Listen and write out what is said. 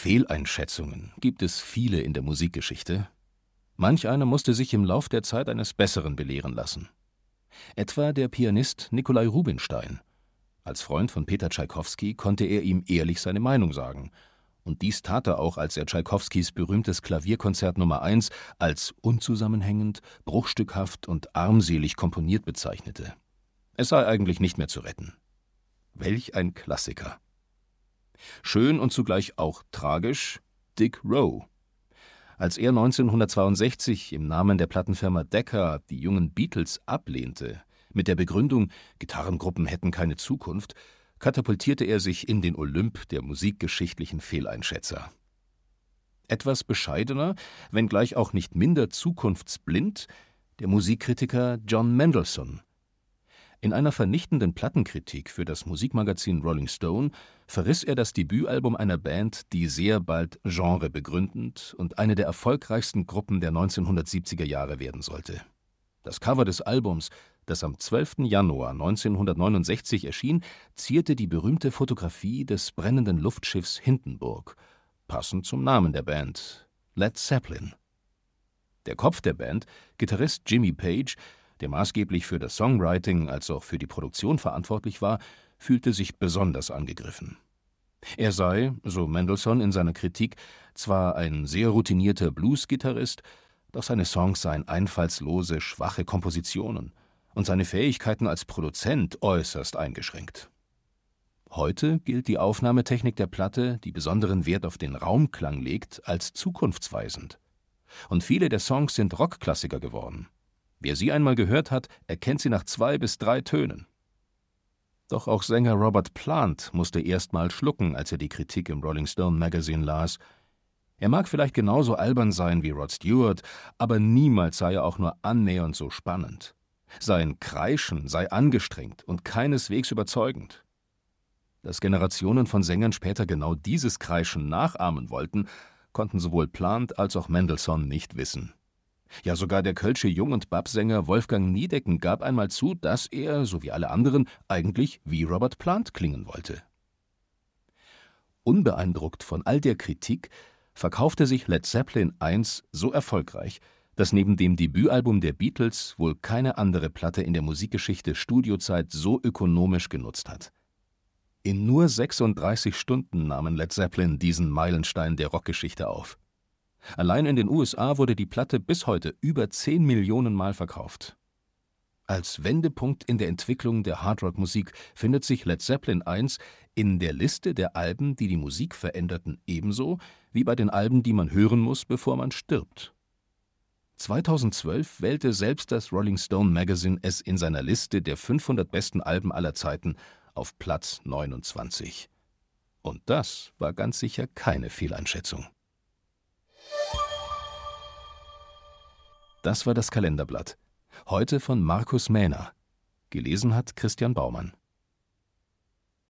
Fehleinschätzungen gibt es viele in der Musikgeschichte. Manch einer musste sich im Lauf der Zeit eines Besseren belehren lassen. Etwa der Pianist Nikolai Rubinstein. Als Freund von Peter Tschaikowski konnte er ihm ehrlich seine Meinung sagen. Und dies tat er auch, als er Tschaikowskis berühmtes Klavierkonzert Nummer 1 als unzusammenhängend, bruchstückhaft und armselig komponiert bezeichnete. Es sei eigentlich nicht mehr zu retten. Welch ein Klassiker! Schön und zugleich auch tragisch: Dick Rowe. Als er 1962 im Namen der Plattenfirma Decca die jungen Beatles ablehnte, mit der Begründung, Gitarrengruppen hätten keine Zukunft, katapultierte er sich in den Olymp der musikgeschichtlichen Fehleinschätzer. Etwas bescheidener, wenngleich auch nicht minder zukunftsblind, der Musikkritiker John Mendelssohn. In einer vernichtenden Plattenkritik für das Musikmagazin Rolling Stone verriss er das Debütalbum einer Band, die sehr bald genrebegründend und eine der erfolgreichsten Gruppen der 1970er Jahre werden sollte. Das Cover des Albums, das am 12. Januar 1969 erschien, zierte die berühmte Fotografie des brennenden Luftschiffs Hindenburg, passend zum Namen der Band: Led Zeppelin. Der Kopf der Band, Gitarrist Jimmy Page, der maßgeblich für das Songwriting als auch für die Produktion verantwortlich war, fühlte sich besonders angegriffen. Er sei, so Mendelssohn in seiner Kritik, zwar ein sehr routinierter Blues-Gitarrist, doch seine Songs seien einfallslose, schwache Kompositionen und seine Fähigkeiten als Produzent äußerst eingeschränkt. Heute gilt die Aufnahmetechnik der Platte, die besonderen Wert auf den Raumklang legt, als zukunftsweisend. Und viele der Songs sind Rockklassiker geworden. Wer sie einmal gehört hat, erkennt sie nach 2 bis 3 Tönen. Doch auch Sänger Robert Plant musste erst mal schlucken, als er die Kritik im Rolling Stone Magazine las. Er mag vielleicht genauso albern sein wie Rod Stewart, aber niemals sei er auch nur annähernd so spannend. Sein Kreischen sei angestrengt und keineswegs überzeugend. Dass Generationen von Sängern später genau dieses Kreischen nachahmen wollten, konnten sowohl Plant als auch Mendelssohn nicht wissen. Ja, sogar der kölsche Jung- und Bap-Sänger Wolfgang Niedecken gab einmal zu, dass er, so wie alle anderen, eigentlich wie Robert Plant klingen wollte. Unbeeindruckt von all der Kritik verkaufte sich Led Zeppelin I so erfolgreich, dass neben dem Debütalbum der Beatles wohl keine andere Platte in der Musikgeschichte Studiozeit so ökonomisch genutzt hat. In nur 36 Stunden nahmen Led Zeppelin diesen Meilenstein der Rockgeschichte auf. Allein in den USA wurde die Platte bis heute über 10 Millionen Mal verkauft. Als Wendepunkt in der Entwicklung der Hardrock-Musik findet sich Led Zeppelin I in der Liste der Alben, die die Musik veränderten, ebenso wie bei den Alben, die man hören muss, bevor man stirbt. 2012 wählte selbst das Rolling Stone Magazine es in seiner Liste der 500 besten Alben aller Zeiten auf Platz 29. Und das war ganz sicher keine Fehleinschätzung. Das war das Kalenderblatt. Heute von Markus Mähner. Gelesen hat Christian Baumann.